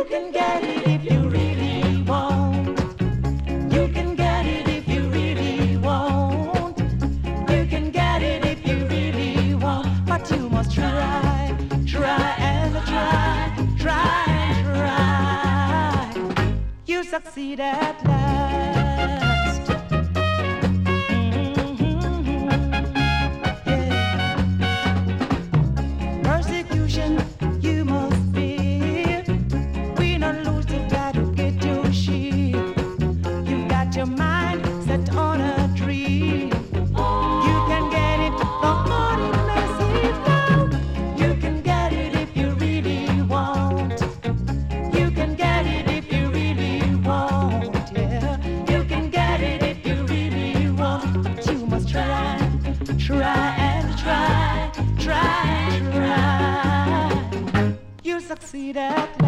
can get it if you really want. You can get it if you really want. You can get it if you really want. But you must try, try and try, try and try. You succeed at last. Persecution you must fear. We not lose the battle, get your shield. You got your mind set on a dream. You can get it, the Lord in mercy now. You can get it if you really want. You can get it if you really want, yeah. You can get it if you really want. But you must try, try and try, try and try. You succeed at last.